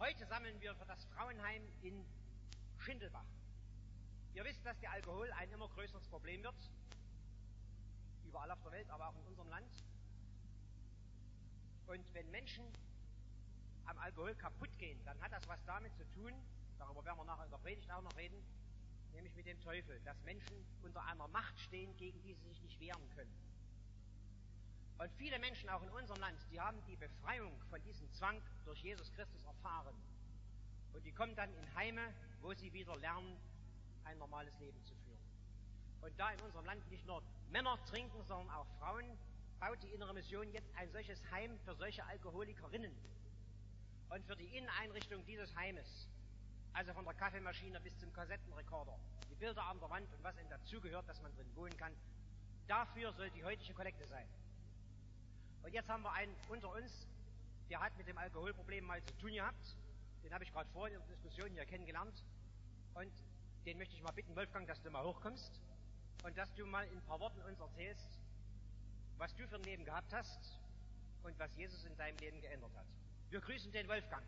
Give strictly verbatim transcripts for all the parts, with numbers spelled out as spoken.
Heute sammeln wir für das Frauenheim in Schindelbach. Ihr wisst, dass der Alkohol ein immer größeres Problem wird. Überall auf der Welt, aber auch in unserem Land. Und wenn Menschen am Alkohol kaputt gehen, dann hat das was damit zu tun, darüber werden wir nachher in der Predigt auch noch reden, nämlich mit dem Teufel, dass Menschen unter einer Macht stehen, gegen die sie sich nicht wehren können. Und viele Menschen auch in unserem Land, die haben die Befreiung von diesem Zwang durch Jesus Christus erfahren. Und die kommen dann in Heime, wo sie wieder lernen, ein normales Leben zu führen. Und da in unserem Land nicht nur Männer trinken, sondern auch Frauen, baut die Innere Mission jetzt ein solches Heim für solche Alkoholikerinnen. Und für die Inneneinrichtung dieses Heimes, also von der Kaffeemaschine bis zum Kassettenrekorder, die Bilder an der Wand und was eben dazugehört, dass man drin wohnen kann, dafür soll die heutige Kollekte sein. Und jetzt haben wir einen unter uns, der hat mit dem Alkoholproblem mal zu tun gehabt. Den habe ich gerade vorhin in der Diskussion hier kennengelernt. Und den möchte ich mal bitten, Wolfgang, dass du mal hochkommst und dass du mal in ein paar Worten uns erzählst, was du für ein Leben gehabt hast und was Jesus in deinem Leben geändert hat. Wir grüßen den Wolfgang.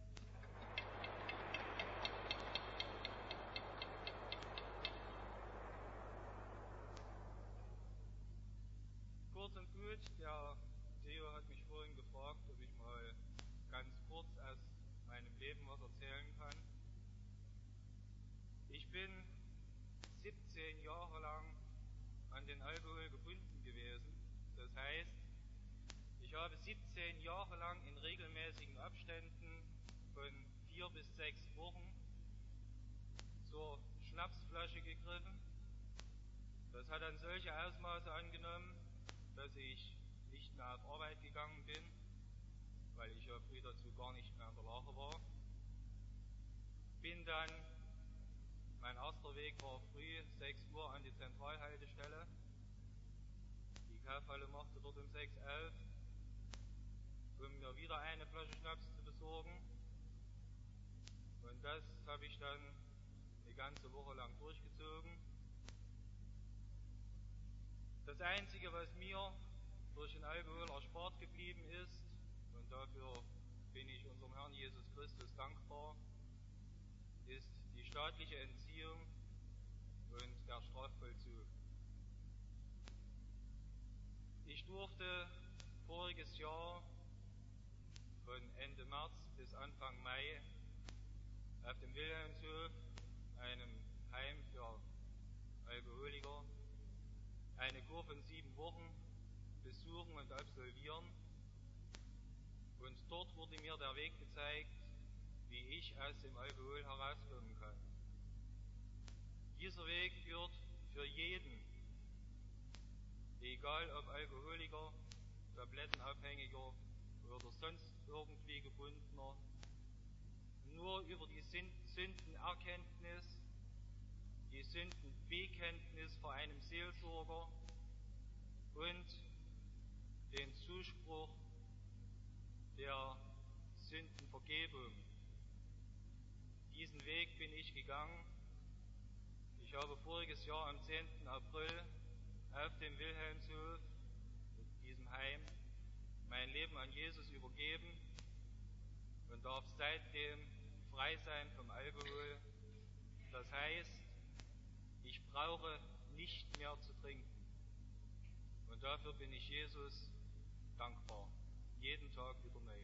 Kurz und gut, der Theo hat mich vorhin gefragt, ob ich mal ganz kurz aus meinem Leben was erzählen kann. Ich bin siebzehn Jahre lang an den Alkohol gebunden gewesen. Das heißt, ich habe siebzehn Jahre lang in regelmäßigen Abständen von vier bis sechs Wochen zur Schnapsflasche gegriffen. Das hat dann solche Ausmaße angenommen, dass ich nicht mehr auf Arbeit gegangen bin, weil ich ja früh dazu gar nicht mehr in der Lage war. Bin dann, mein erster Weg war früh, sechs Uhr an die Zentralhaltestelle. Die Kaufhalle machte dort um sechs auf, um mir wieder eine Flasche Schnaps zu besorgen. Und das habe ich dann eine ganze Woche lang durchgezogen. Das Einzige, was mir durch den Alkohol erspart geblieben ist, und dafür bin ich unserem Herrn Jesus Christus dankbar, ist die staatliche Entziehung und der Strafvollzug. Ich durfte voriges Jahr von Ende März bis Anfang Mai auf dem Wilhelmshof, einem Heim für Alkoholiker, eine Kur von sieben Wochen besuchen und absolvieren. Und dort wurde mir der Weg gezeigt, wie ich aus dem Alkohol herauskommen kann. Dieser Weg führt für jeden, egal ob Alkoholiker, Tablettenabhängiger oder sonst irgendwie Gebundener, nur über die Sündenerkenntnis, die Sündenbekenntnis vor einem Seelsorger und den Zuspruch der Sündenvergebung. Diesen Weg bin ich gegangen. Ich habe voriges Jahr am zehnten April auf dem Wilhelmshof, in diesem Heim, mein Leben an Jesus übergeben und darf seitdem frei sein vom Alkohol. Das heißt, ich brauche nicht mehr zu trinken. Und dafür bin ich Jesus dankbar. Jeden Tag wieder neu.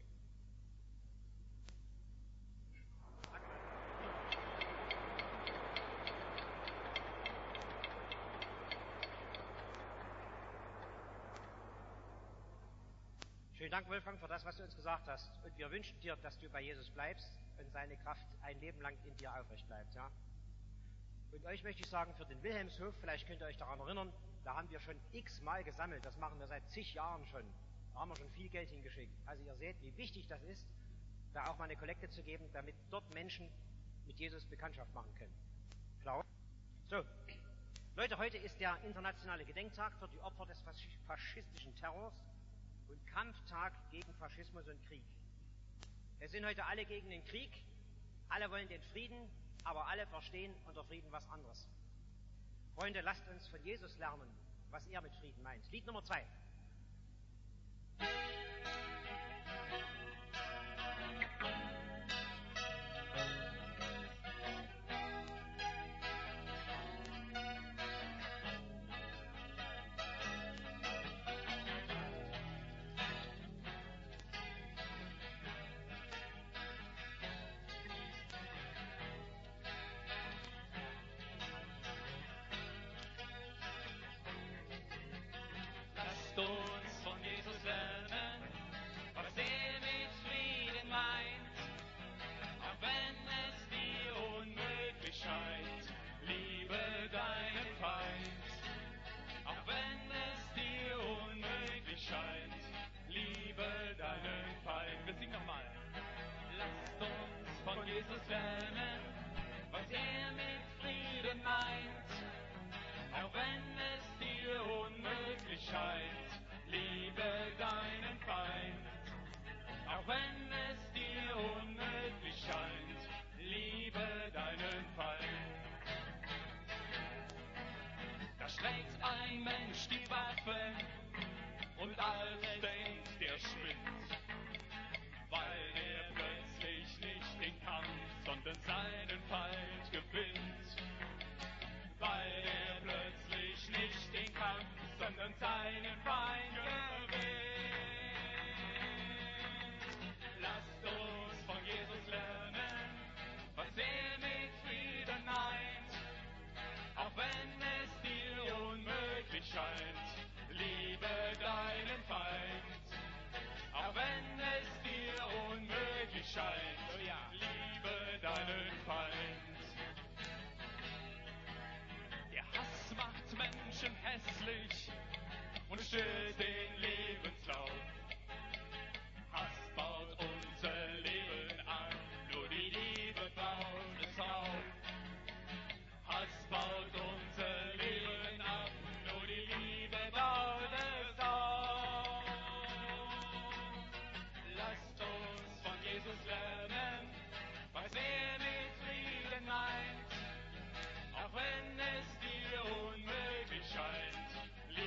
Schönen Dank, Wolfgang, für das, was du uns gesagt hast. Und wir wünschen dir, dass du bei Jesus bleibst und seine Kraft ein Leben lang in dir aufrecht bleibt. Ja? Und euch möchte ich sagen, für den Wilhelmshof, vielleicht könnt ihr euch daran erinnern, da haben wir schon x-mal gesammelt. Das machen wir seit zig Jahren schon. Da haben wir schon viel Geld hingeschickt. Also ihr seht, wie wichtig das ist, da auch mal eine Kollekte zu geben, damit dort Menschen mit Jesus Bekanntschaft machen können. Klar? So, Leute, heute ist der internationale Gedenktag für die Opfer des faschistischen Terrors und Kampftag gegen Faschismus und Krieg. Wir sind heute alle gegen den Krieg, alle wollen den Frieden, aber alle verstehen unter Frieden was anderes. Freunde, lasst uns von Jesus lernen, was er mit Frieden meint. Lied Nummer zwei. deinen Feind gewinnt. Lasst uns von Jesus lernen, was er mit Frieden meint. Auch wenn es dir unmöglich scheint, liebe deinen Feind. Auch wenn es dir unmöglich scheint, oh ja, liebe deinen Feind. Der Hass macht Menschen hässlich und stillt den Lebenslauf. Hass baut unser Leben an, nur die Liebe baut es auf. Hass baut unser Leben ab, nur die Liebe baut es auf. Lasst uns von Jesus lernen, was er mit Frieden meint. Auch wenn es dir unmöglich scheint,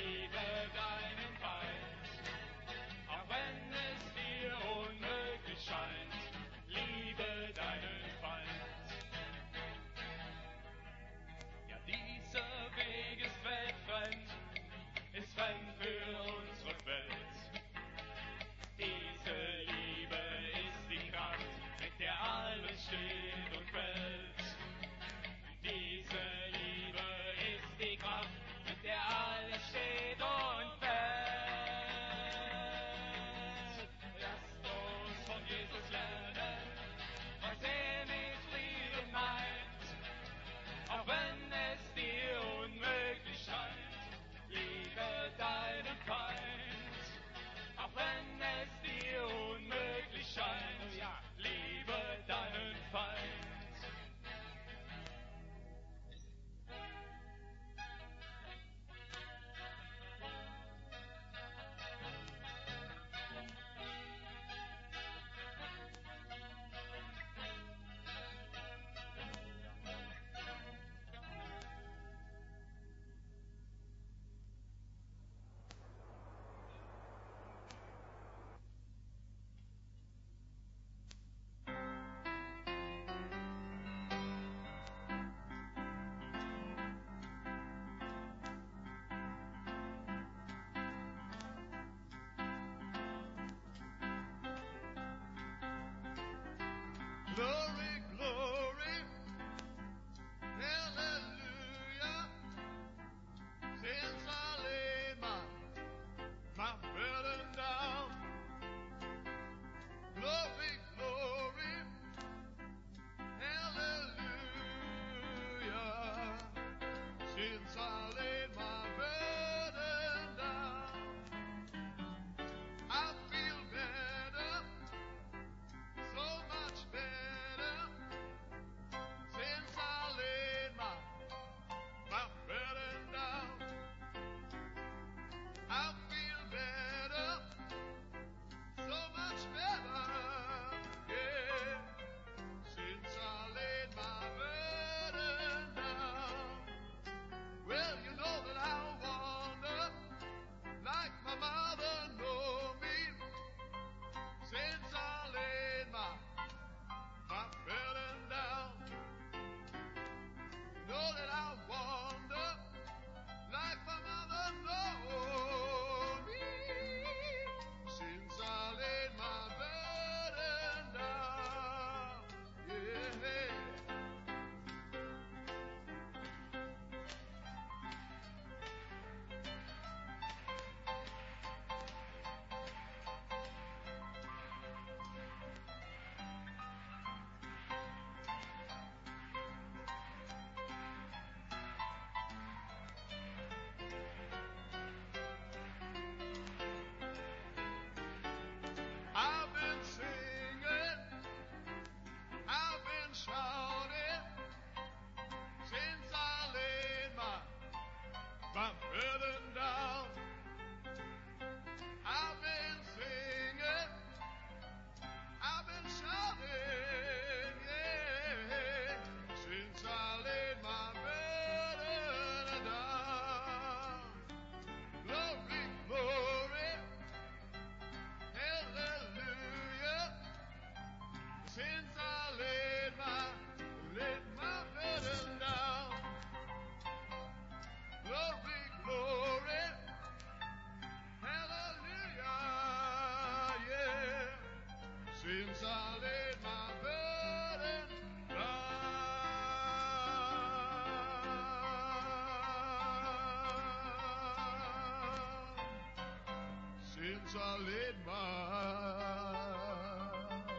solid mind.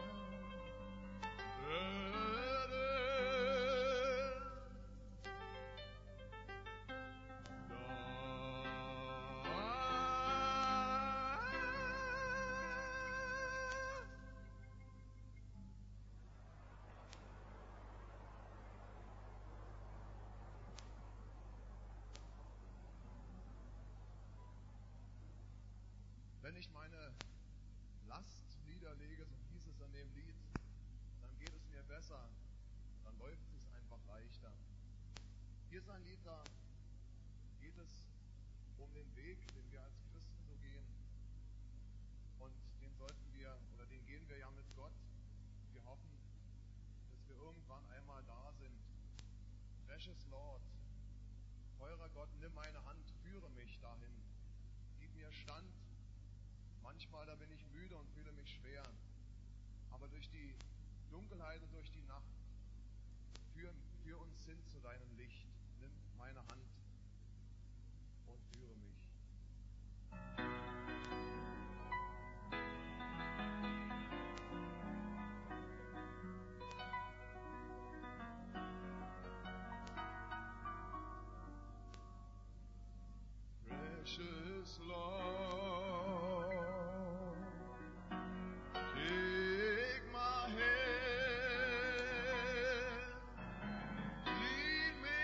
Wenn ich meine Last niederlege, so hieß es in dem Lied, dann geht es mir besser, dann läuft es einfach leichter. Hier ist ein Lied, da geht es um den Weg, den wir als Christen so gehen. Und den sollten wir, oder den gehen wir ja mit Gott. Wir hoffen, dass wir irgendwann einmal da sind. Precious Lord, teurer Gott, nimm meine Hand, führe mich dahin. Gib mir Stand. Manchmal, da bin ich müde und fühle mich schwer. Aber durch die Dunkelheit und durch die Nacht, führ, führ uns hin zu deinem Licht. Nimm meine Hand und führe mich. Precious Lord, take my hand, lead me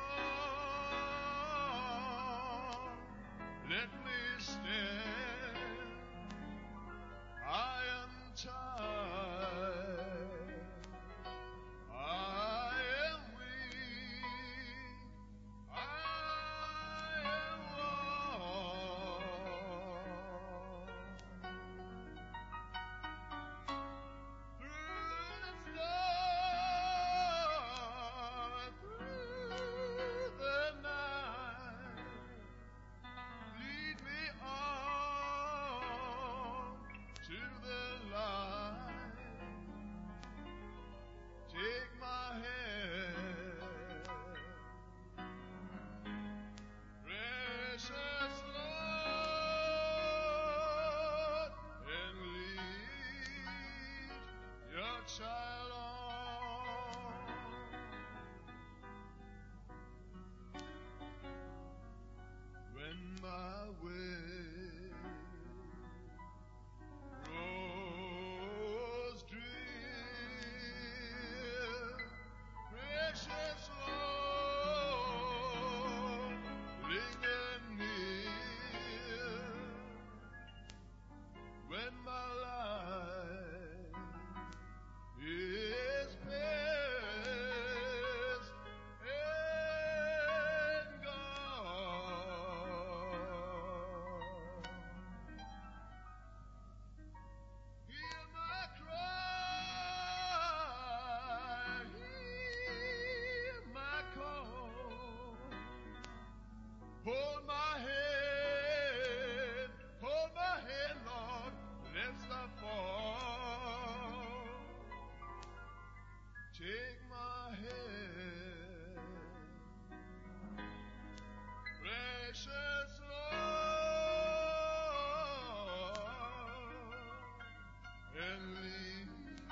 on, let me stand. I am tired, I am weak, I am lost. Through the storm, through the night, lead me on to the light. Take my hand, precious Lord, and lead your child on. When my way grows drear, precious Lord, linger near. When my life is past and gone, hear my cry, hear my call. Hold my hand, hold my hand, Lord, let's not fall. Take my hand, precious Lord, and lead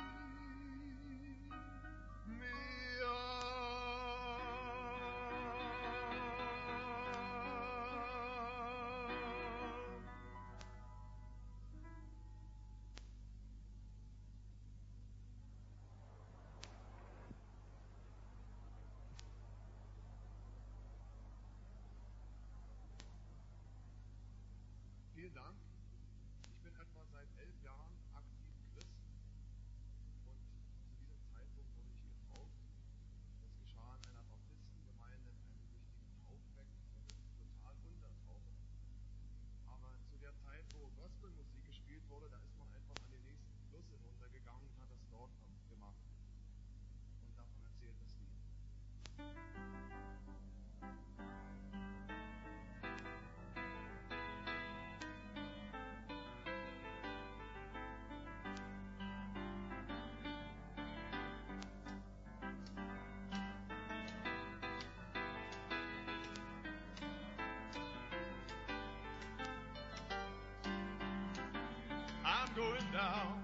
me on. Vielen Dank. Ich bin etwa seit elf Jahren aktiv Christ und zu diesem Zeitpunkt wurde ich getauft. Das geschah in einer Baptistengemeinde in einem richtigen Taufbecken, so eine total Untertaufe. Aber zu der Zeit, wo Gospelmusik gespielt wurde, da ist man einfach an den nächsten Fluss hinuntergegangen und hat das dort gemacht. Und davon erzählt das Lied. down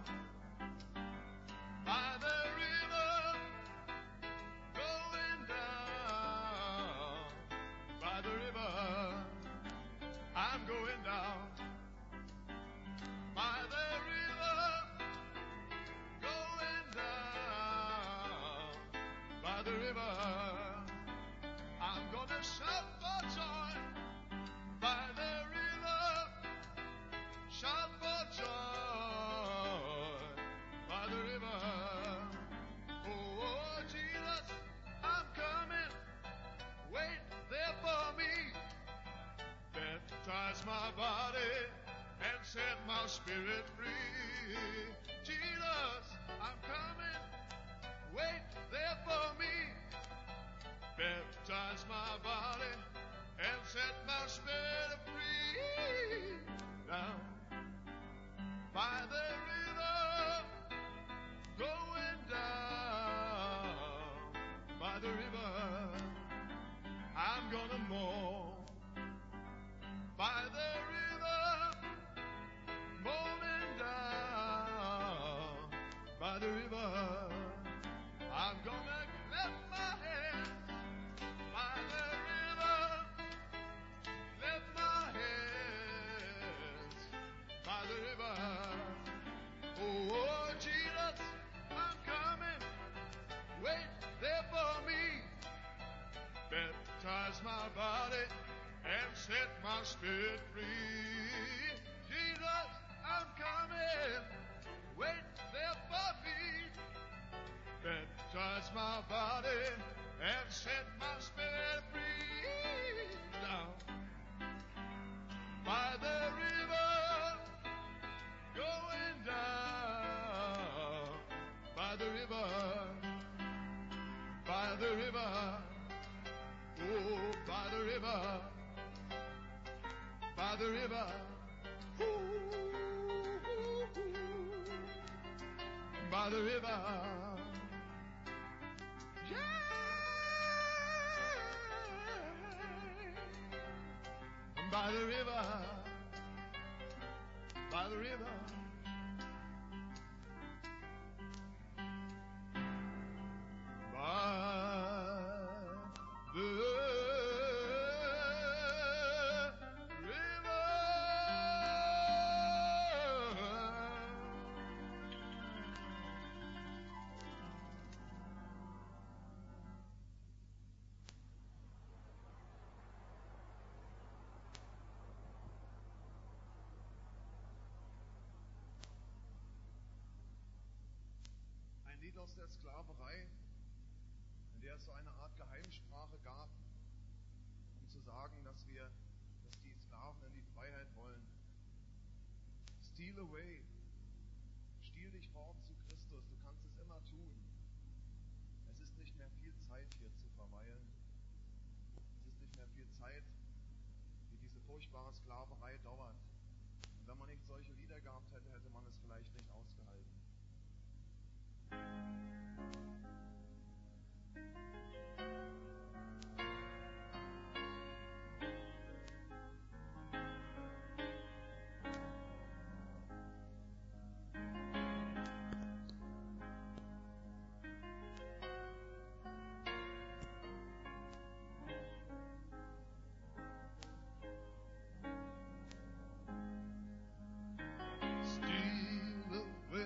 by the river, going down by the river. I'm going down by the river, going down by the river. I'm gonna shout for joy by the river, shout for joy by the river. Oh, Jesus, I'm coming, wait there for me. Baptize my body and set my spirit free. Jesus, I'm coming, wait there for me. Baptize my body and set my spirit free. Down by the river, going down by the river. I'm gonna mourn by the river, moaning down by the river. I'm gonna clap my hands by the river, clap my hands by the river. Oh, Jesus, I'm coming, wait there for me. Baptize my body and set my spirit free. Jesus, I'm coming, wait there for me. Baptize my body and set my spirit free. Down by the river, going down by the river, by the river, oh, by the river, by the river, ooh, ooh, ooh, by the river, yeah, by the river, by the river. Ein Lied aus der Sklaverei, in der es so eine Art Geheimsprache gab, um zu sagen, dass wir, dass die Sklaven in die Freiheit wollen. Steal away. Stiehl dich fort zu Christus, du kannst es immer tun. Es ist nicht mehr viel Zeit hier zu verweilen. Es ist nicht mehr viel Zeit, wie diese furchtbare Sklaverei dauert. Und wenn man nicht solche Lieder gehabt hätte, hätte man es vielleicht nicht ausgehalten. Steal away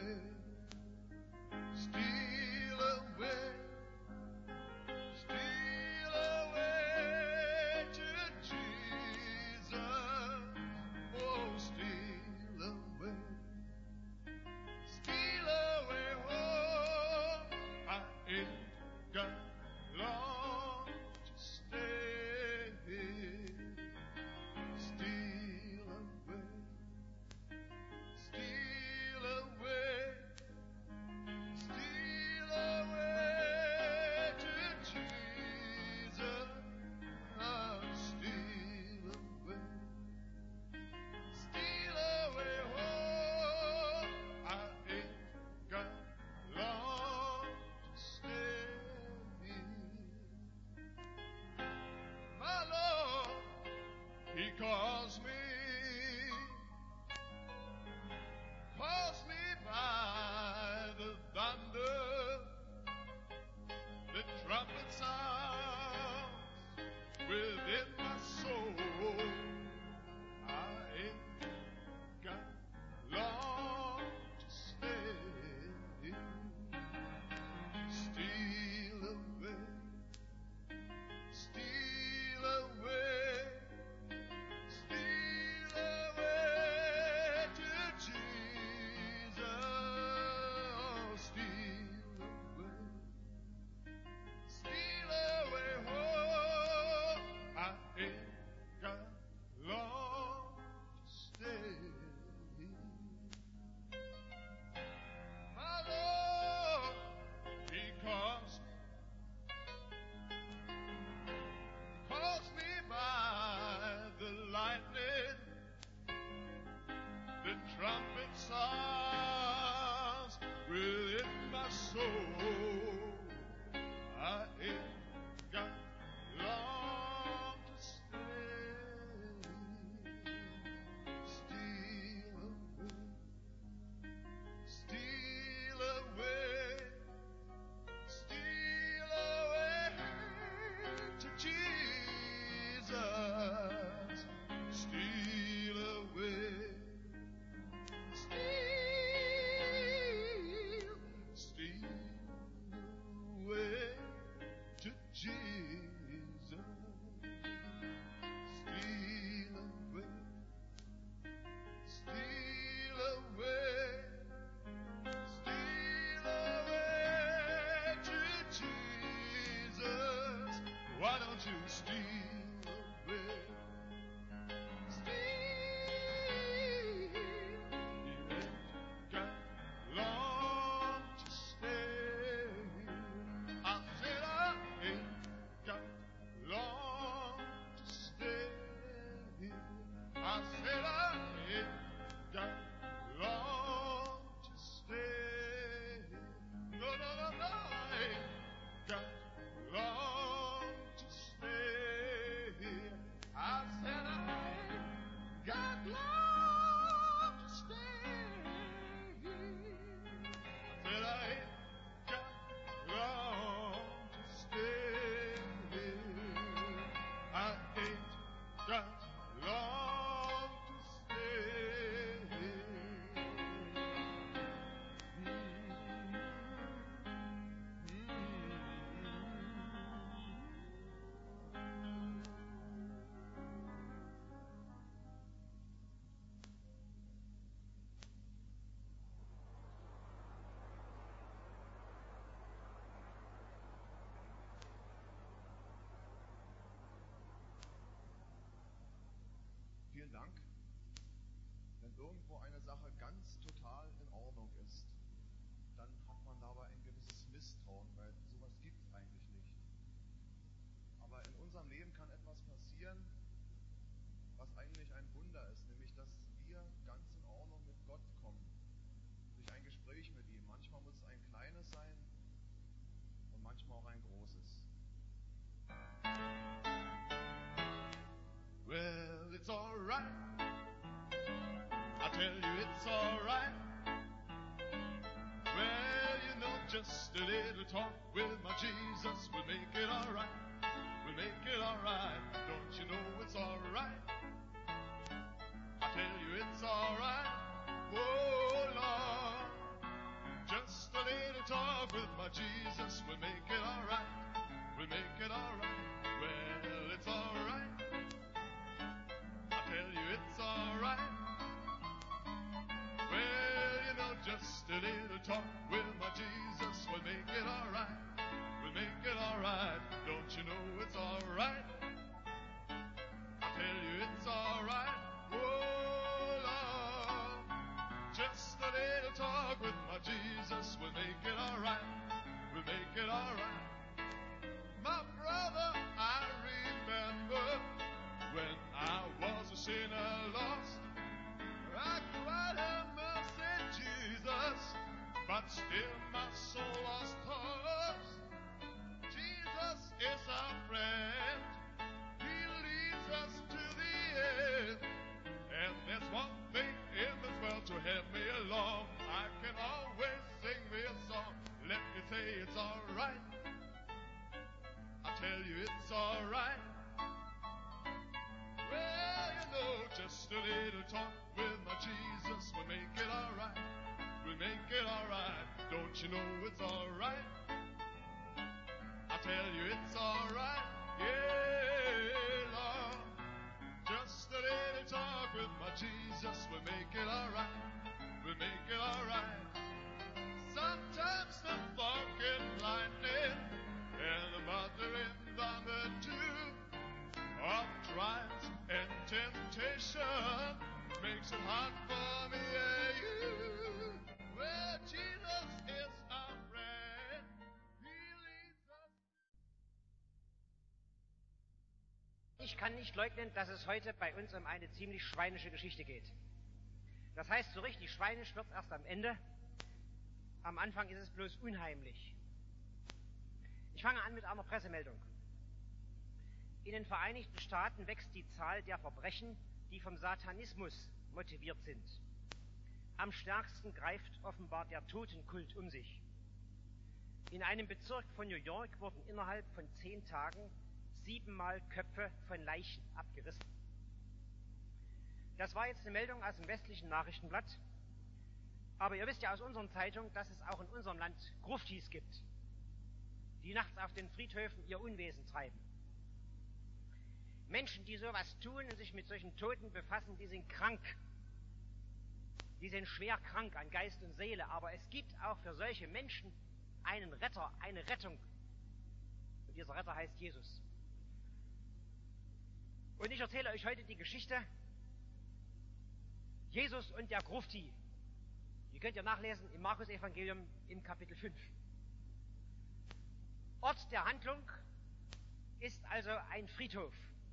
irgendwo eine Sache ganz total in Ordnung ist, dann hat man dabei ein gewisses Misstrauen, weil sowas gibt es eigentlich nicht. Aber in unserem Leben kann etwas passieren, was eigentlich ein Wunder ist, nämlich dass wir ganz in Ordnung mit Gott kommen, durch ein Gespräch mit ihm. Manchmal muss es ein kleines sein und manchmal auch ein großes. Well, it's alright. I tell you it's alright. Well, you know, just a little talk with my Jesus will make it alright. Will make it alright. Don't you know it's alright? I tell you it's alright. Oh, Lord. Just a little talk with my Jesus will make it alright. Will make it alright. Well, it's alright. I tell you it's alright. Well, you know, just a little talk with my Jesus will make it alright. Will make it alright. Don't you know it's alright? I tell you it's alright. Oh, Lord. Just a little talk with my Jesus will make it alright. Will make it alright. My brother, I remember when I was a sinner lost. I cried, have mercy, Jesus, but still my soul lost hopes. Jesus is our friend. He leads us to the end. And there's one thing in this world to help me along. I can always sing me a song. Let me say it's alright. I tell you it's alright. Well, you know, just a little talk with my Jesus will make it alright. Will make it alright. Don't you know it's alright? I tell you it's alright. Yeah, Lord. Just a little talk with my Jesus will make it alright. Will make it alright. Sometimes the thunder lightning and the muttering thunder too of trials and temptation makes it hard for me and you. Well, Jesus is our friend. He leads us. Ich kann nicht leugnen, dass es heute bei uns um eine ziemlich schweinische Geschichte geht. Das heißt, so richtig schweinisch wird es erst am Ende. Am Anfang ist es bloß unheimlich. Ich fange an mit einer Pressemeldung. In den Vereinigten Staaten wächst die Zahl der Verbrechen, die vom Satanismus motiviert sind. Am stärksten greift offenbar der Totenkult um sich. In einem Bezirk von New York wurden innerhalb von zehn Tagen siebenmal Köpfe von Leichen abgerissen. Das war jetzt eine Meldung aus dem westlichen Nachrichtenblatt. Aber ihr wisst ja aus unseren Zeitungen, dass es auch in unserem Land Gruftis gibt, die nachts auf den Friedhöfen ihr Unwesen treiben. Menschen, die sowas tun und sich mit solchen Toten befassen, die sind krank. Die sind schwer krank an Geist und Seele. Aber es gibt auch für solche Menschen einen Retter, eine Rettung. Und dieser Retter heißt Jesus. Und ich erzähle euch heute die Geschichte Jesus und der Grufti. Die könnt ihr nachlesen im Markus-Evangelium im Kapitel fünf. Ort der Handlung ist also ein Friedhof.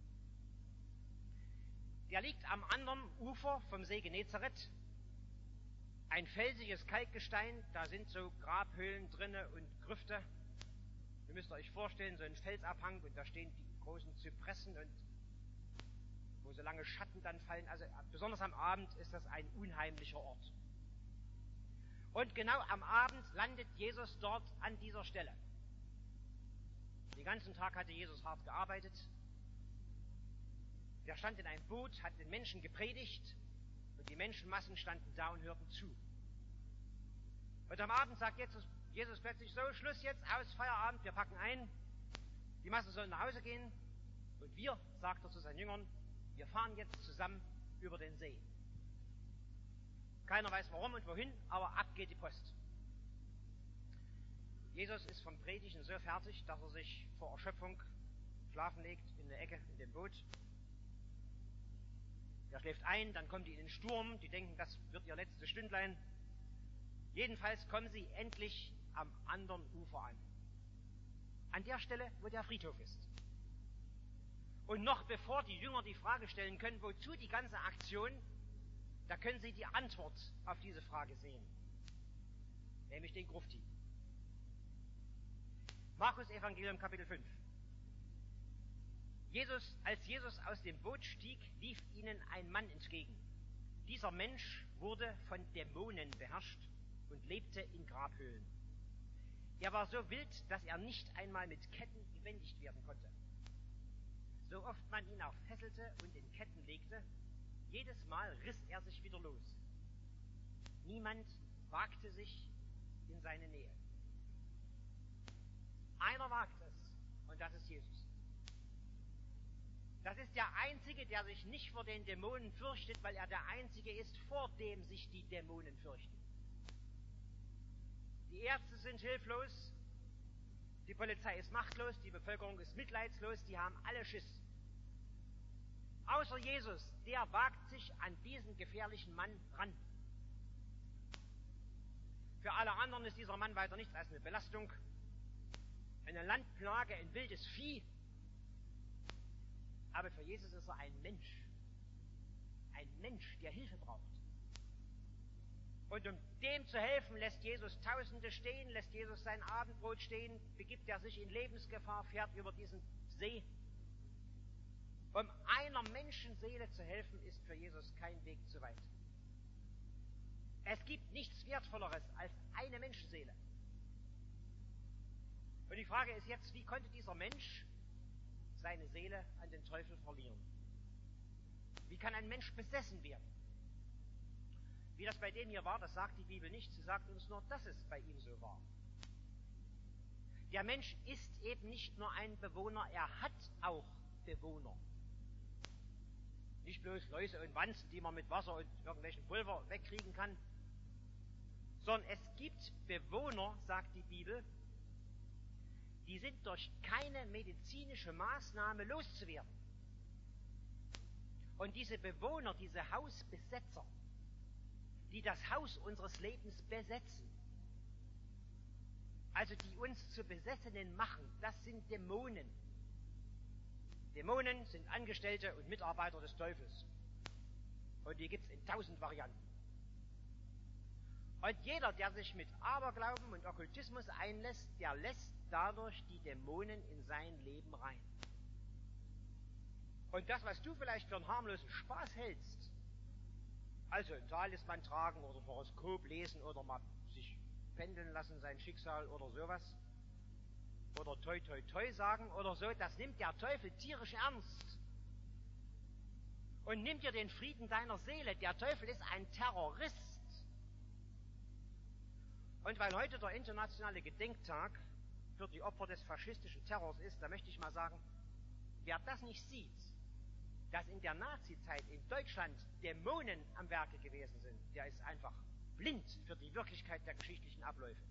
Der liegt am anderen Ufer vom See Genezareth. Ein felsiges Kalkgestein, da sind so Grabhöhlen drinne und Grüfte. Ihr müsst euch vorstellen, so ein Felsabhang und da stehen die großen Zypressen und wo so lange Schatten dann fallen. Also besonders am Abend ist das ein unheimlicher Ort. Und genau am Abend landet Jesus dort an dieser Stelle. Den ganzen Tag hatte Jesus hart gearbeitet. Der stand in einem Boot, hat den Menschen gepredigt und die Menschenmassen standen da und hörten zu. Und am Abend sagt Jesus, Jesus plötzlich, so, Schluss jetzt, aus, Feierabend, wir packen ein, die Massen sollen nach Hause gehen und wir, sagt er zu seinen Jüngern, wir fahren jetzt zusammen über den See. Keiner weiß warum und wohin, aber ab geht die Post. Jesus ist vom Predigen so fertig, dass er sich vor Erschöpfung schlafen legt in der Ecke in dem Boot. Der schläft ein, dann kommen die in den Sturm, die denken, das wird ihr letztes Stündlein. Jedenfalls kommen sie endlich am anderen Ufer an. An der Stelle, wo der Friedhof ist. Und noch bevor die Jünger die Frage stellen können, wozu die ganze Aktion, da können sie die Antwort auf diese Frage sehen. Nämlich den Grufti. Markus Evangelium Kapitel fünf. Jesus, als Jesus aus dem Boot stieg, lief ihnen ein Mann entgegen. Dieser Mensch wurde von Dämonen beherrscht und lebte in Grabhöhlen. Er war so wild, dass er nicht einmal mit Ketten gebändigt werden konnte. So oft man ihn auch fesselte und in Ketten legte, jedes Mal riss er sich wieder los. Niemand wagte sich in seine Nähe. Einer wagt es, und das ist Jesus. Das ist der Einzige, der sich nicht vor den Dämonen fürchtet, weil er der Einzige ist, vor dem sich die Dämonen fürchten. Die Ärzte sind hilflos, die Polizei ist machtlos, die Bevölkerung ist mitleidslos, die haben alle Schiss. Außer Jesus, der wagt sich an diesen gefährlichen Mann ran. Für alle anderen ist dieser Mann weiter nichts als eine Belastung, eine Landplage, ein wildes Vieh. Aber für Jesus ist er ein Mensch. Ein Mensch, der Hilfe braucht. Und um dem zu helfen, lässt Jesus Tausende stehen, lässt Jesus sein Abendbrot stehen, begibt er sich in Lebensgefahr, fährt über diesen See. Um einer Menschenseele zu helfen, ist für Jesus kein Weg zu weit. Es gibt nichts Wertvolleres als eine Menschenseele. Und die Frage ist jetzt, wie konnte dieser Mensch seine Seele an den Teufel verlieren? Wie kann ein Mensch besessen werden? Wie das bei dem hier war, das sagt die Bibel nicht. Sie sagt uns nur, dass es bei ihm so war. Der Mensch ist eben nicht nur ein Bewohner, er hat auch Bewohner. Nicht bloß Läuse und Wanzen, die man mit Wasser und irgendwelchen Pulver wegkriegen kann, sondern es gibt Bewohner, sagt die Bibel, die sind durch keine medizinische Maßnahme loszuwerden. Und diese Bewohner, diese Hausbesetzer, die das Haus unseres Lebens besetzen, also die uns zu Besessenen machen, das sind Dämonen. Dämonen sind Angestellte und Mitarbeiter des Teufels. Und die gibt es in tausend Varianten. Und jeder, der sich mit Aberglauben und Okkultismus einlässt, der lässt dadurch die Dämonen in sein Leben rein. Und das, was du vielleicht für einen harmlosen Spaß hältst, also ein Talisman tragen oder Horoskop lesen oder mal sich pendeln lassen, sein Schicksal oder sowas, oder toi toi toi sagen oder so, das nimmt der Teufel tierisch ernst und nimmt dir den Frieden deiner Seele. Der Teufel ist ein Terrorist. Und weil heute der internationale Gedenktag für die Opfer des faschistischen Terrors ist, da möchte ich mal sagen, wer das nicht sieht, dass in der Nazizeit in Deutschland Dämonen am Werke gewesen sind, der ist einfach blind für die Wirklichkeit der geschichtlichen Abläufe.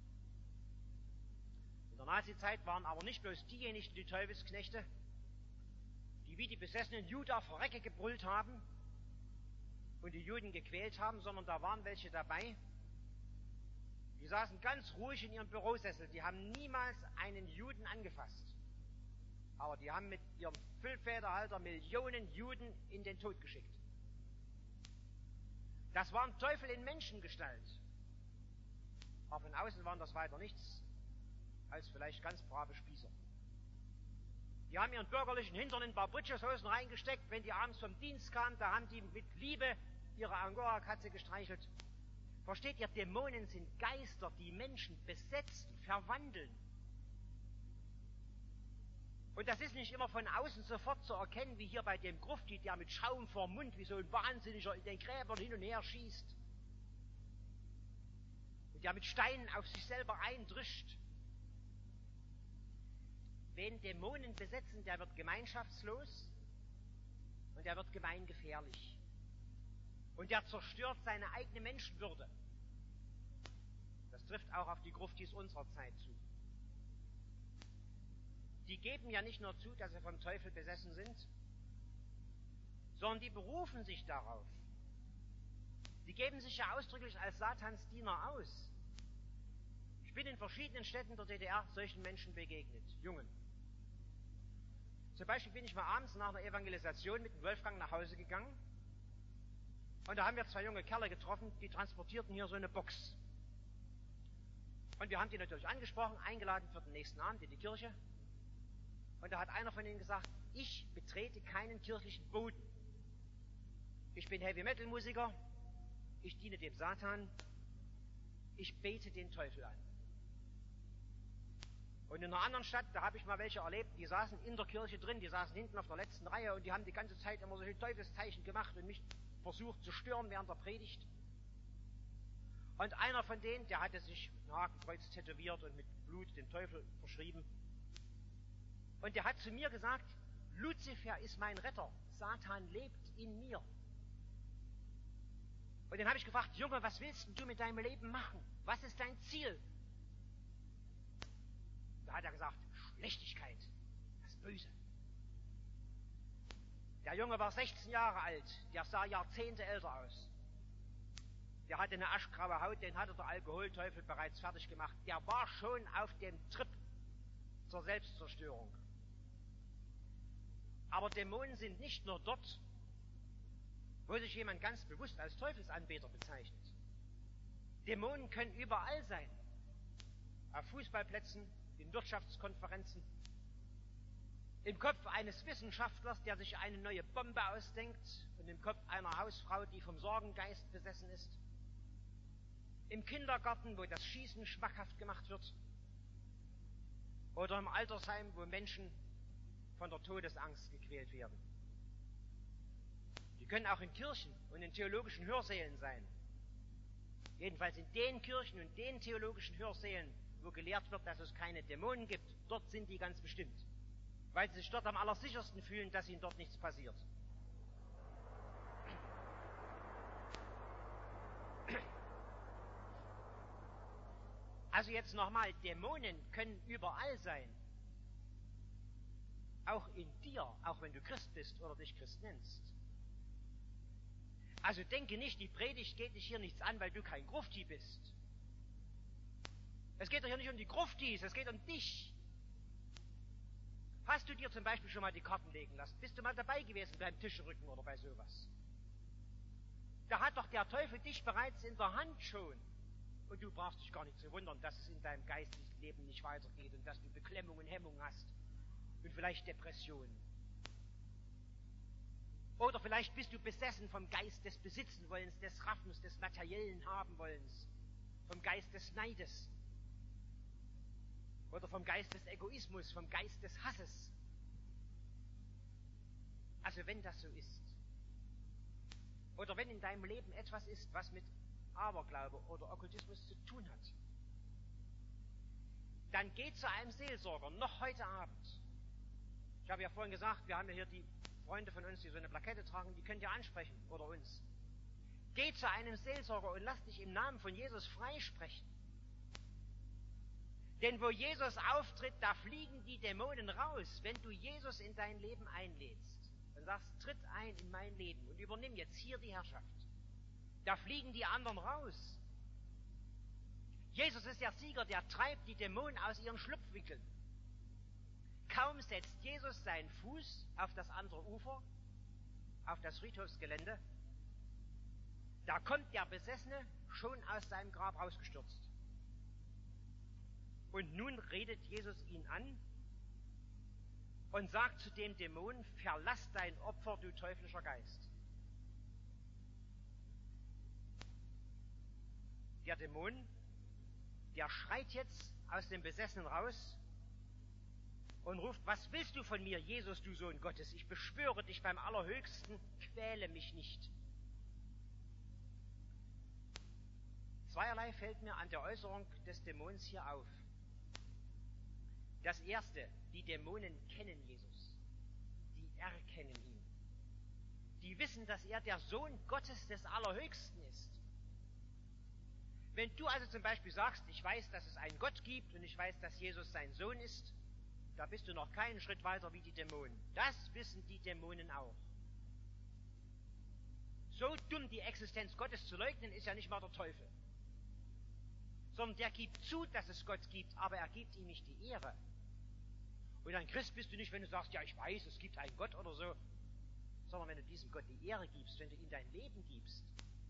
In der Nazizeit waren aber nicht bloß diejenigen die Teufelsknechte, die wie die besessenen Juda Verrecke gebrüllt haben und die Juden gequält haben, sondern da waren welche dabei, die saßen ganz ruhig in ihrem Bürosessel, die haben niemals einen Juden angefasst. Aber die haben mit ihrem Füllfederhalter Millionen Juden in den Tod geschickt. Das waren Teufel in Menschengestalt. Aber von außen waren das weiter nichts als vielleicht ganz brave Spießer. Die haben ihren bürgerlichen Hintern in ein paar Britscheshosen reingesteckt. Wenn die abends vom Dienst kamen, da haben die mit Liebe ihre Angora-Katze gestreichelt. Versteht ihr, Dämonen sind Geister, die Menschen besetzen, verwandeln. Und das ist nicht immer von außen sofort zu erkennen, wie hier bei dem Grufti, der mit Schaum vorm Mund wie so ein Wahnsinniger in den Gräbern hin und her schießt. Und der mit Steinen auf sich selber eindrischt. Wen Dämonen besetzen, der wird gemeinschaftslos und der wird gemeingefährlich. Und der zerstört seine eigene Menschenwürde. Das trifft auch auf die Gruftis unserer Zeit zu. Die geben ja nicht nur zu, dass sie vom Teufel besessen sind, sondern die berufen sich darauf. Die geben sich ja ausdrücklich als Satans Diener aus. Ich bin in verschiedenen Städten der D D R solchen Menschen begegnet, Jungen. Zum Beispiel bin ich mal abends nach einer Evangelisation mit dem Wolfgang nach Hause gegangen und da haben wir zwei junge Kerle getroffen, die transportierten hier so eine Box. Und wir haben die natürlich angesprochen, eingeladen für den nächsten Abend in die Kirche. Und da hat einer von ihnen gesagt, ich betrete keinen kirchlichen Boden. Ich bin Heavy-Metal-Musiker, ich diene dem Satan, ich bete den Teufel an. Und in einer anderen Stadt, da habe ich mal welche erlebt, die saßen in der Kirche drin, die saßen hinten auf der letzten Reihe und die haben die ganze Zeit immer solche Teufelszeichen gemacht und mich versucht zu stören während der Predigt. Und einer von denen, der hatte sich ein Hakenkreuz tätowiert und mit Blut dem Teufel verschrieben. Und der hat zu mir gesagt, Luzifer ist mein Retter, Satan lebt in mir. Und dann habe ich gefragt, Junge, was willst du mit deinem Leben machen? Was ist dein Ziel? Da hat er gesagt, Schlechtigkeit, das Böse. Der Junge war sechzehn Jahre alt, der sah Jahrzehnte älter aus. Der hatte eine aschgraue Haut, den hatte der Alkoholteufel bereits fertig gemacht. Der war schon auf dem Trip zur Selbstzerstörung. Aber Dämonen sind nicht nur dort, wo sich jemand ganz bewusst als Teufelsanbeter bezeichnet. Dämonen können überall sein. Auf Fußballplätzen, in Wirtschaftskonferenzen, im Kopf eines Wissenschaftlers, der sich eine neue Bombe ausdenkt, und im Kopf einer Hausfrau, die vom Sorgengeist besessen ist. Im Kindergarten, wo das Schießen schmackhaft gemacht wird. Oder im Altersheim, wo Menschen von der Todesangst gequält werden. Die können auch in Kirchen und in theologischen Hörsälen sein. Jedenfalls in den Kirchen und den theologischen Hörsälen, wo gelehrt wird, dass es keine Dämonen gibt, dort sind die ganz bestimmt. Weil sie sich dort am allersichersten fühlen, dass ihnen dort nichts passiert. Also jetzt nochmal, Dämonen können überall sein. Auch in dir, auch wenn du Christ bist oder dich Christ nennst. Also denke nicht, die Predigt geht dich hier nichts an, weil du kein Grufti bist. Es geht doch hier nicht um die Gruftis, es geht um dich. Hast du dir zum Beispiel schon mal die Karten legen lassen? Bist du mal dabei gewesen beim Tischrücken oder bei sowas? Da hat doch der Teufel dich bereits in der Hand schon. Und du brauchst dich gar nicht zu wundern, dass es in deinem geistlichen Leben nicht weitergeht und dass du Beklemmung und Hemmung hast und vielleicht Depressionen. Oder vielleicht bist du besessen vom Geist des Besitzenwollens, des Raffens, des materiellen Habenwollens, vom Geist des Neides. Oder vom Geist des Egoismus, vom Geist des Hasses. Also wenn das so ist, oder wenn in deinem Leben etwas ist, was mit Aberglaube oder Okkultismus zu tun hat, dann geh zu einem Seelsorger, noch heute Abend. Ich habe ja vorhin gesagt, wir haben ja hier die Freunde von uns, die so eine Plakette tragen, die könnt ihr ansprechen, oder uns. Geh zu einem Seelsorger und lass dich im Namen von Jesus freisprechen. Denn wo Jesus auftritt, da fliegen die Dämonen raus, wenn du Jesus in dein Leben einlädst und sagst, tritt ein in mein Leben und übernimm jetzt hier die Herrschaft. Da fliegen die anderen raus. Jesus ist der Sieger, der treibt die Dämonen aus ihren Schlupfwinkeln. Kaum setzt Jesus seinen Fuß auf das andere Ufer, auf das Friedhofsgelände, da kommt der Besessene schon aus seinem Grab rausgestürzt. Und nun redet Jesus ihn an und sagt zu dem Dämon, verlass dein Opfer, du teuflischer Geist. Der Dämon, der schreit jetzt aus dem Besessenen raus und ruft, was willst du von mir, Jesus, du Sohn Gottes? Ich beschwöre dich beim Allerhöchsten, quäle mich nicht. Zweierlei fällt mir an der Äußerung des Dämons hier auf. Das erste, die Dämonen kennen Jesus. Die erkennen ihn. Die wissen, dass er der Sohn Gottes des Allerhöchsten ist. Wenn du also zum Beispiel sagst, ich weiß, dass es einen Gott gibt und ich weiß, dass Jesus sein Sohn ist, da bist du noch keinen Schritt weiter wie die Dämonen. Das wissen die Dämonen auch. So dumm, die Existenz Gottes zu leugnen, ist ja nicht mal der Teufel. Sondern der gibt zu, dass es Gott gibt, aber er gibt ihm nicht die Ehre. Und ein Christ bist du nicht, wenn du sagst, ja, ich weiß, es gibt einen Gott oder so, sondern wenn du diesem Gott die Ehre gibst, wenn du ihm dein Leben gibst.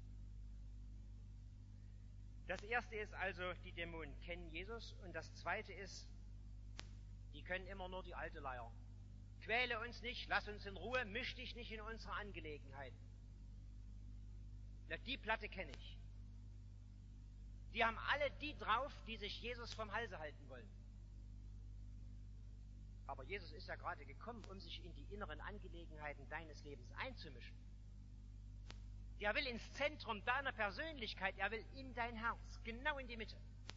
Das erste ist also, die Dämonen kennen Jesus, und das zweite ist, die können immer nur die alte Leier. Quäle uns nicht, lass uns in Ruhe, misch dich nicht in unsere Angelegenheiten. Ja, die Platte kenne ich. Die haben alle die drauf, die sich Jesus vom Halse halten wollen. Aber Jesus ist ja gerade gekommen, um sich in die inneren Angelegenheiten deines Lebens einzumischen. Der will ins Zentrum deiner Persönlichkeit, er will in dein Herz, genau in die Mitte.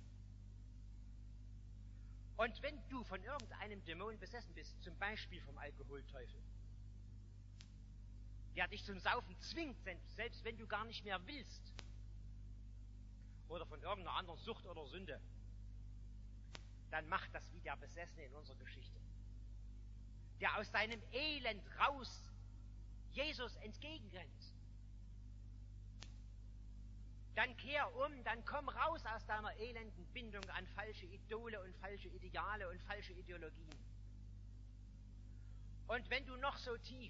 Und wenn du von irgendeinem Dämon besessen bist, zum Beispiel vom Alkoholteufel, der dich zum Saufen zwingt, selbst wenn du gar nicht mehr willst, oder von irgendeiner anderen Sucht oder Sünde, dann macht das wie der Besessene in unserer Geschichte, der aus seinem Elend raus Jesus entgegenrennt. Dann kehr um, dann komm raus aus deiner elenden Bindung an falsche Idole und falsche Ideale und falsche Ideologien. Und wenn du noch so tief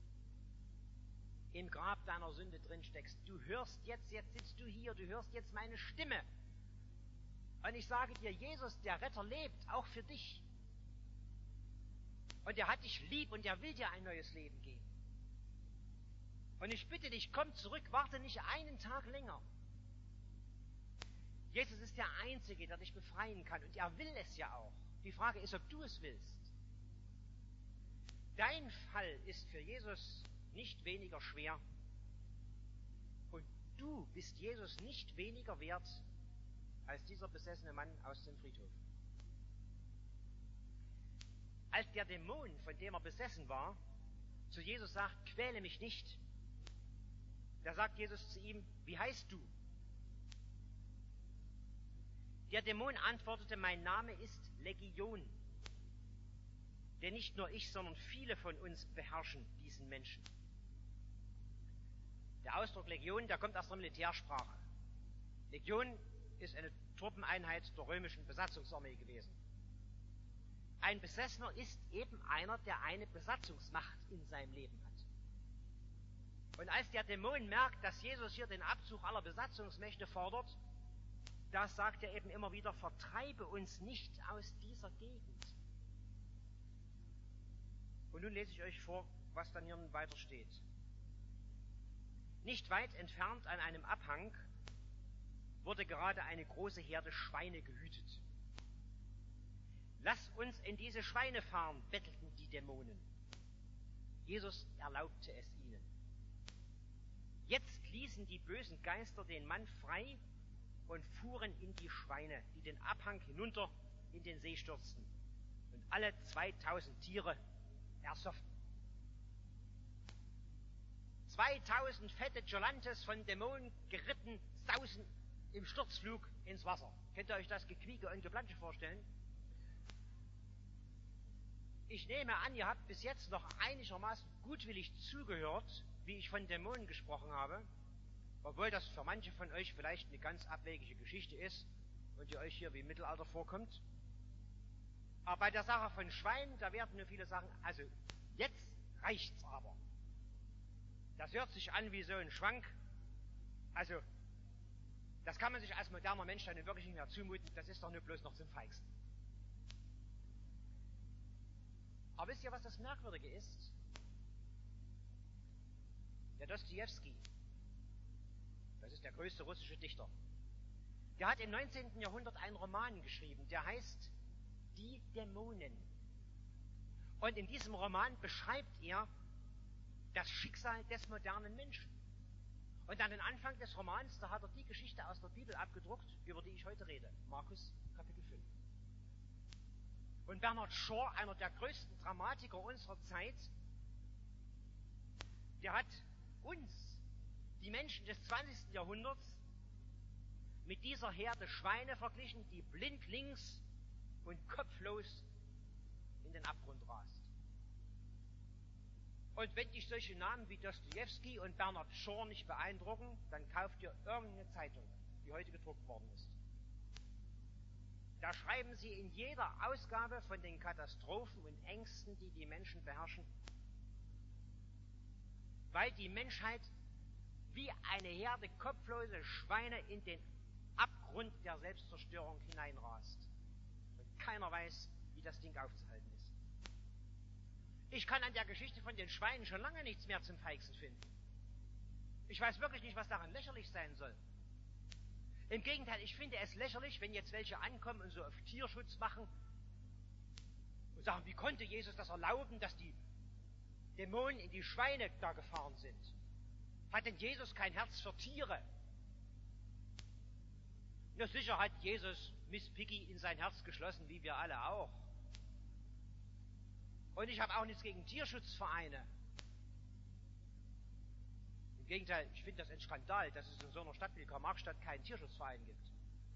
im Grab deiner Sünde drin steckst, du hörst jetzt, jetzt sitzt du hier, du hörst jetzt meine Stimme. Und ich sage dir, Jesus, der Retter, lebt auch für dich. Und er hat dich lieb und er will dir ein neues Leben geben. Und ich bitte dich, komm zurück, warte nicht einen Tag länger. Jesus ist der Einzige, der dich befreien kann, und er will es ja auch. Die Frage ist, ob du es willst. Dein Fall ist für Jesus nicht weniger schwer, und du bist Jesus nicht weniger wert als dieser besessene Mann aus dem Friedhof. Als der Dämon, von dem er besessen war, zu Jesus sagt, quäle mich nicht, da sagt Jesus zu ihm, wie heißt du? Der Dämon antwortete, mein Name ist Legion. Denn nicht nur ich, sondern viele von uns beherrschen diesen Menschen. Der Ausdruck Legion, der kommt aus der Militärsprache. Legion ist eine Truppeneinheit der römischen Besatzungsarmee gewesen. Ein Besessener ist eben einer, der eine Besatzungsmacht in seinem Leben hat. Und als der Dämon merkt, dass Jesus hier den Abzug aller Besatzungsmächte fordert, da sagt er eben immer wieder, vertreibe uns nicht aus dieser Gegend. Und nun lese ich euch vor, was dann hier weiter steht. Nicht weit entfernt an einem Abhang wurde gerade eine große Herde Schweine gehütet. Lass uns in diese Schweine fahren, bettelten die Dämonen. Jesus erlaubte es ihnen. Jetzt ließen die bösen Geister den Mann frei und fuhren in die Schweine, die den Abhang hinunter in den See stürzten. Und alle zweitausend Tiere ersoffen. zweitausend fette Gelantes von Dämonen geritten, sausen im Sturzflug ins Wasser. Könnt ihr euch das Gequieke und Geplansche vorstellen? Ich nehme an, ihr habt bis jetzt noch einigermaßen gutwillig zugehört, wie ich von Dämonen gesprochen habe, obwohl das für manche von euch vielleicht eine ganz abwegige Geschichte ist und ihr euch hier wie im Mittelalter vorkommt. Aber bei der Sache von Schweinen, da werden nur viele sagen, also jetzt reicht's aber. Das hört sich an wie so ein Schwank. Also, das kann man sich als moderner Mensch dann wirklich nicht mehr zumuten, das ist doch nur bloß noch zum Feigsten. Aber wisst ihr, was das Merkwürdige ist? Der Dostojewski, das ist der größte russische Dichter, der hat im neunzehnten Jahrhundert einen Roman geschrieben, der heißt Die Dämonen. Und in diesem Roman beschreibt er das Schicksal des modernen Menschen. Und an den Anfang des Romans, da hat er die Geschichte aus der Bibel abgedruckt, über die ich heute rede. Markus, Kapitel fünf. Und Bernhard Shaw, einer der größten Dramatiker unserer Zeit, der hat uns, die Menschen des zwanzigsten Jahrhunderts, mit dieser Herde Schweine verglichen, die blindlings und kopflos in den Abgrund rast. Und wenn dich solche Namen wie Dostojewski und Bernhard Shaw nicht beeindrucken, dann kauf dir irgendeine Zeitung, die heute gedruckt worden ist. Da schreiben sie in jeder Ausgabe von den Katastrophen und Ängsten, die die Menschen beherrschen, weil die Menschheit wie eine Herde kopflose Schweine in den Abgrund der Selbstzerstörung hineinrast. Und keiner weiß, wie das Ding aufzuhalten ist. Ich kann an der Geschichte von den Schweinen schon lange nichts mehr zum Feixen finden. Ich weiß wirklich nicht, was daran lächerlich sein soll. Im Gegenteil, ich finde es lächerlich, wenn jetzt welche ankommen und so auf Tierschutz machen und sagen, wie konnte Jesus das erlauben, dass die Dämonen in die Schweine da gefahren sind? Hat denn Jesus kein Herz für Tiere? Ja, sicher hat Jesus Miss Piggy in sein Herz geschlossen, wie wir alle auch. Und ich habe auch nichts gegen Tierschutzvereine. Im Gegenteil, ich finde das ein Skandal, dass es in so einer Stadt wie Karl-Marx-Stadt keinen Tierschutzverein gibt.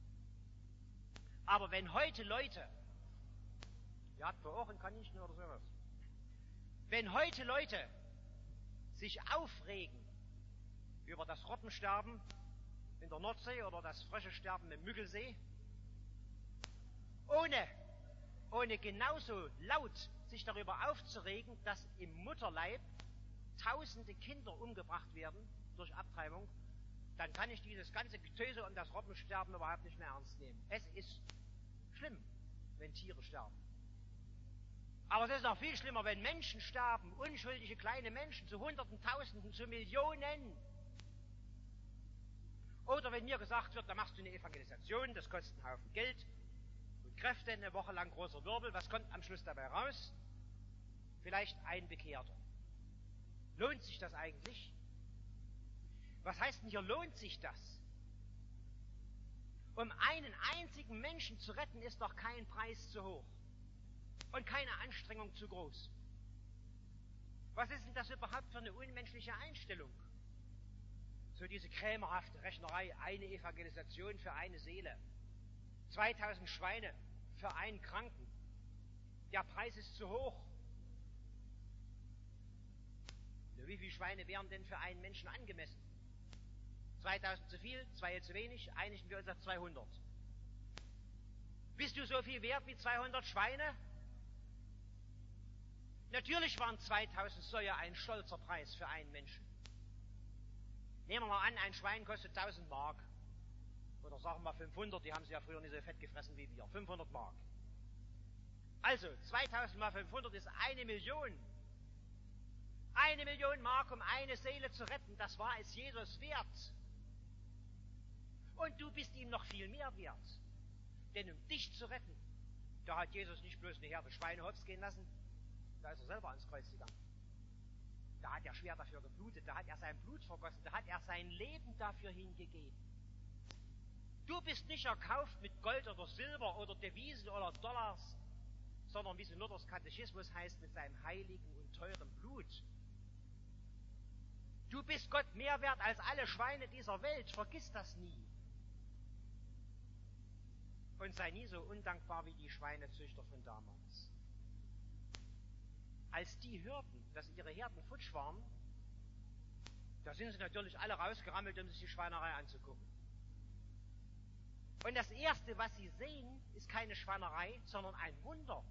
Aber wenn heute Leute, ihr habt vor Ohren Kaninchen oder sowas, wenn heute Leute sich aufregen über das Robbensterben in der Nordsee oder das Fröschesterben im Müggelsee, ohne, ohne genauso laut sich darüber aufzuregen, dass im Mutterleib tausende Kinder umgebracht werden durch Abtreibung, dann kann ich dieses ganze Getöse um das Robbensterben überhaupt nicht mehr ernst nehmen. Es ist schlimm, wenn Tiere sterben. Aber es ist noch viel schlimmer, wenn Menschen sterben, unschuldige kleine Menschen, zu Hunderten, Tausenden, zu Millionen. Oder wenn mir gesagt wird, da machst du eine Evangelisation, das kostet einen Haufen Geld und Kräfte, eine Woche lang großer Wirbel, was kommt am Schluss dabei raus? Vielleicht ein Bekehrter. Lohnt sich das eigentlich? Was heißt denn hier, lohnt sich das? Um einen einzigen Menschen zu retten, ist doch kein Preis zu hoch und keine Anstrengung zu groß. Was ist denn das überhaupt für eine unmenschliche Einstellung? So diese krämerhafte Rechnerei, eine Evangelisation für eine Seele, zweitausend Schweine für einen Kranken. Der Preis ist zu hoch. Wie viele Schweine wären denn für einen Menschen angemessen? zweitausend zu viel, zwei zu wenig, einigen wir uns auf zweihundert. Bist du so viel wert wie zweihundert Schweine? Natürlich waren zweitausend Säue ein stolzer Preis für einen Menschen. Nehmen wir mal an, ein Schwein kostet tausend Mark. Oder sagen wir mal fünfhundert, die haben sie ja früher nicht so fett gefressen wie wir. fünfhundert Mark. Also, zweitausend mal fünfhundert ist eine Million. Eine Million Mark, um eine Seele zu retten, das war es Jesus wert. Und du bist ihm noch viel mehr wert. Denn um dich zu retten, da hat Jesus nicht bloß eine Herde Schweine hops gehen lassen, da ist er selber ans Kreuz gegangen. Da hat er schwer dafür geblutet, da hat er sein Blut vergossen, da hat er sein Leben dafür hingegeben. Du bist nicht erkauft mit Gold oder Silber oder Devisen oder Dollars, sondern wie es in Luthers Katechismus heißt, mit seinem heiligen und teuren Blut. Du bist Gott mehr wert als alle Schweine dieser Welt, vergiss das nie. Und sei nie so undankbar wie die Schweinezüchter von damals. Als die hörten, dass ihre Herden futsch waren, da sind sie natürlich alle rausgerammelt, um sich die Schweinerei anzugucken. Und das Erste, was sie sehen, ist keine Schweinerei, sondern ein Wunder.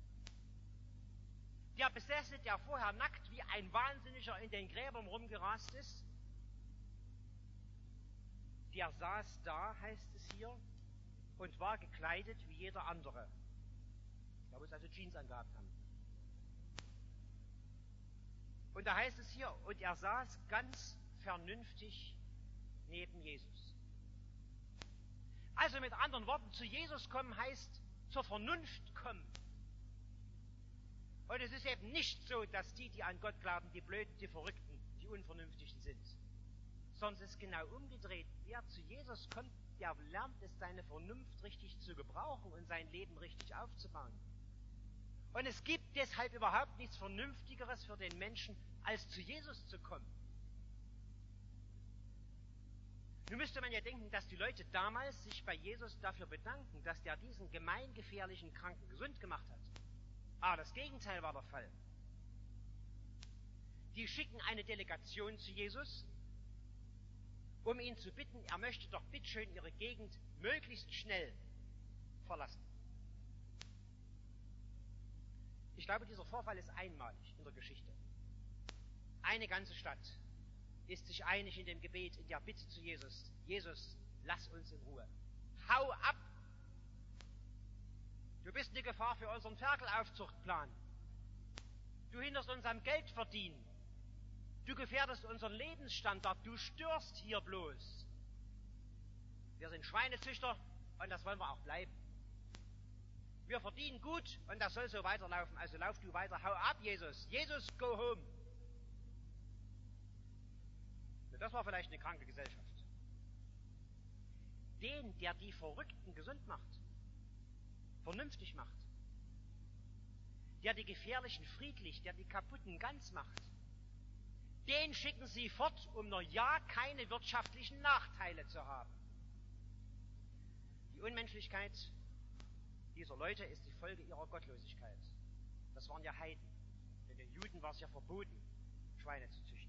Der Besessene, der vorher nackt wie ein Wahnsinniger in den Gräbern rumgerast ist, der saß da, heißt es hier, und war gekleidet wie jeder andere. Der muss also Jeans angehabt haben. Und da heißt es hier, und er saß ganz vernünftig neben Jesus. Also mit anderen Worten, zu Jesus kommen heißt zur Vernunft kommen. Und es ist eben nicht so, dass die, die an Gott glauben, die Blöden, die Verrückten, die Unvernünftigen sind. Sondern es ist genau umgedreht. Wer zu Jesus kommt, der lernt es, seine Vernunft richtig zu gebrauchen und sein Leben richtig aufzubauen. Und es gibt deshalb überhaupt nichts Vernünftigeres für den Menschen, als zu Jesus zu kommen. Nun müsste man ja denken, dass die Leute damals sich bei Jesus dafür bedanken, dass der diesen gemeingefährlichen Kranken gesund gemacht hat. Aber das Gegenteil war der Fall. die schicken eine Delegation zu Jesus, um ihn zu bitten, er möchte doch bitteschön ihre Gegend möglichst schnell verlassen. Ich glaube, dieser Vorfall ist einmalig in der Geschichte. Eine ganze Stadt ist sich einig in dem Gebet, in der Bitte zu Jesus. Jesus, lass uns in Ruhe. Hau ab! Du bist eine Gefahr für unseren Ferkelaufzuchtplan. Du hinderst uns am Geldverdienen. Du gefährdest unseren Lebensstandard. Du störst hier bloß. Wir sind Schweinezüchter und das wollen wir auch bleiben. Wir verdienen gut und das soll so weiterlaufen. Also lauf du weiter. Hau ab, Jesus. Jesus, go home. Das war vielleicht eine kranke Gesellschaft. Den, der die Verrückten gesund macht, vernünftig macht, der die Gefährlichen friedlich, der die Kaputten ganz macht, den schicken sie fort, um nur ja keine wirtschaftlichen Nachteile zu haben. Die Unmenschlichkeit dieser Leute ist die Folge ihrer Gottlosigkeit. Das waren ja Heiden. Denn den Juden war es ja verboten, Schweine zu züchten.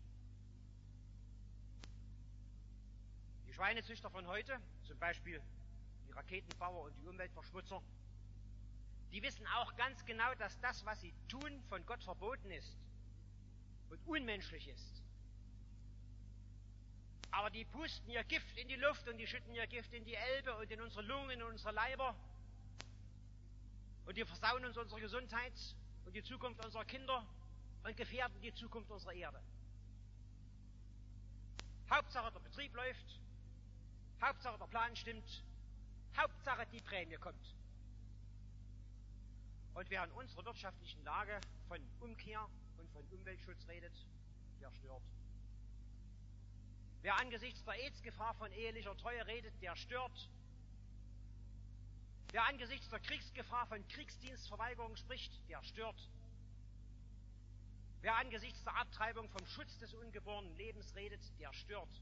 Die Schweinezüchter von heute, zum Beispiel die Raketenbauer und die Umweltverschmutzer, die wissen auch ganz genau, dass das, was sie tun, von Gott verboten ist und unmenschlich ist. Aber die pusten ihr Gift in die Luft und die schütten ihr Gift in die Elbe und in unsere Lungen, in unsere Leiber. Und die versauen uns unsere Gesundheit und die Zukunft unserer Kinder und gefährden die Zukunft unserer Erde. Hauptsache der Betrieb läuft, Hauptsache der Plan stimmt, Hauptsache die Prämie kommt. Und wer in unserer wirtschaftlichen Lage von Umkehr und von Umweltschutz redet, der stört. Wer angesichts der AIDS-Gefahr von ehelicher Treue redet, der stört. Wer angesichts der Kriegsgefahr von Kriegsdienstverweigerung spricht, der stört. Wer angesichts der Abtreibung vom Schutz des ungeborenen Lebens redet, der stört.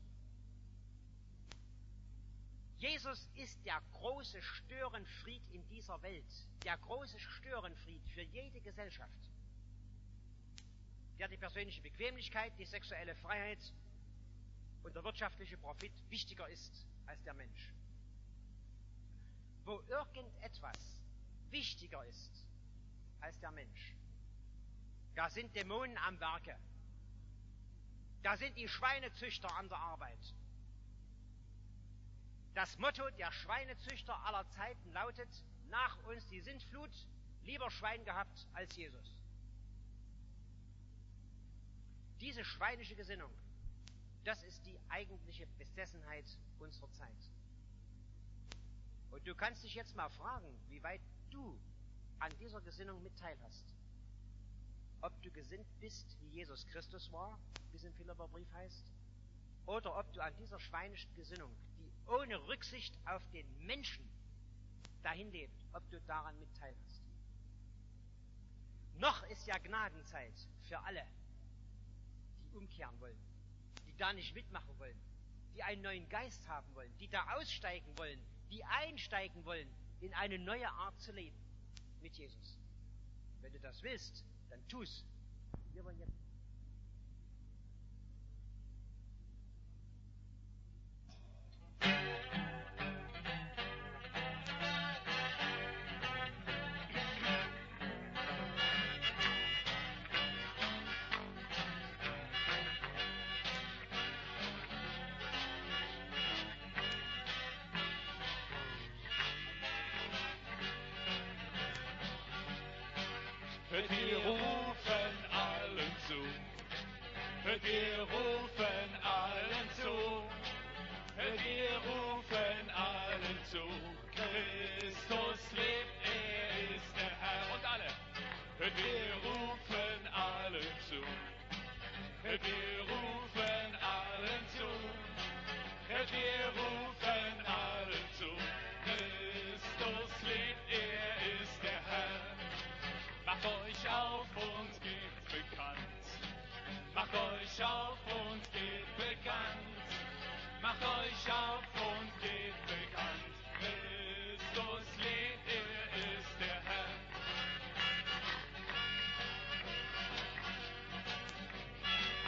Jesus ist der große Störenfried in dieser Welt, der große Störenfried für jede Gesellschaft, der die persönliche Bequemlichkeit, die sexuelle Freiheit und der wirtschaftliche Profit wichtiger ist als der Mensch. Wo irgendetwas wichtiger ist als der Mensch, da sind Dämonen am Werke, da sind die Schweinezüchter an der Arbeit. Das Motto der Schweinezüchter aller Zeiten lautet: nach uns die Sintflut, lieber Schwein gehabt als Jesus. Diese schweinische Gesinnung, das ist die eigentliche Besessenheit unserer Zeit. Und du kannst dich jetzt mal fragen, wie weit du an dieser Gesinnung mit teilhast. Ob du gesinnt bist, wie Jesus Christus war, wie es im Philipperbrief heißt, oder ob du an dieser schweinischen Gesinnung, die ohne Rücksicht auf den Menschen dahin lebt, ob du daran mit teilhast. Noch ist ja Gnadenzeit für alle, die umkehren wollen, die da nicht mitmachen wollen, die einen neuen Geist haben wollen, die da aussteigen wollen, die einsteigen wollen in eine neue Art zu leben mit Jesus. Wenn du das willst, dann tu's. Wir wollen jetzt Wir rufen allen zu, wir rufen allen zu, wir rufen allen zu. Christus lebt, er ist der Herr. Und alle, wir rufen allen zu, wir rufen allen zu, wir rufen allen zu. Christus lebt, er ist der Herr. Macht euch auf und geht bekannt. Macht euch auf und geht bekannt. Macht euch auf und geht bekannt. Christus lebt, er ist der Herr.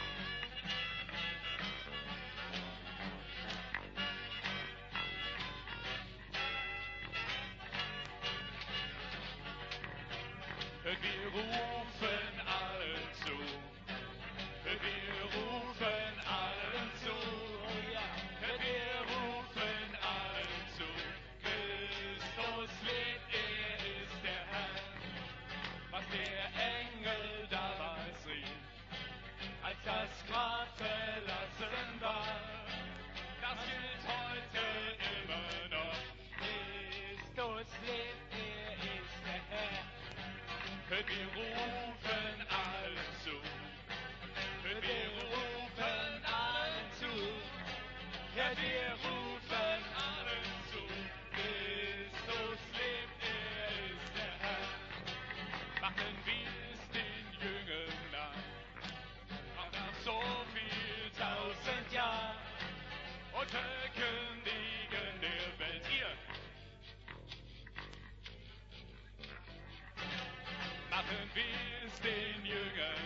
den Jüngern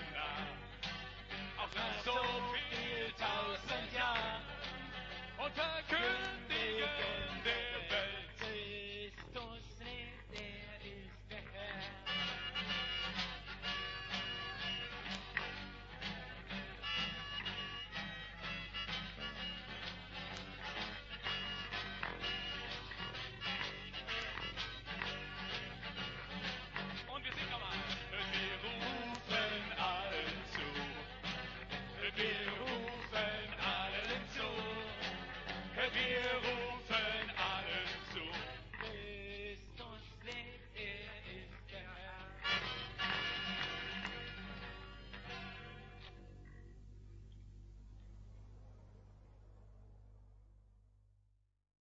nach. Auch nach so viel tausend Jahren. Und verkündet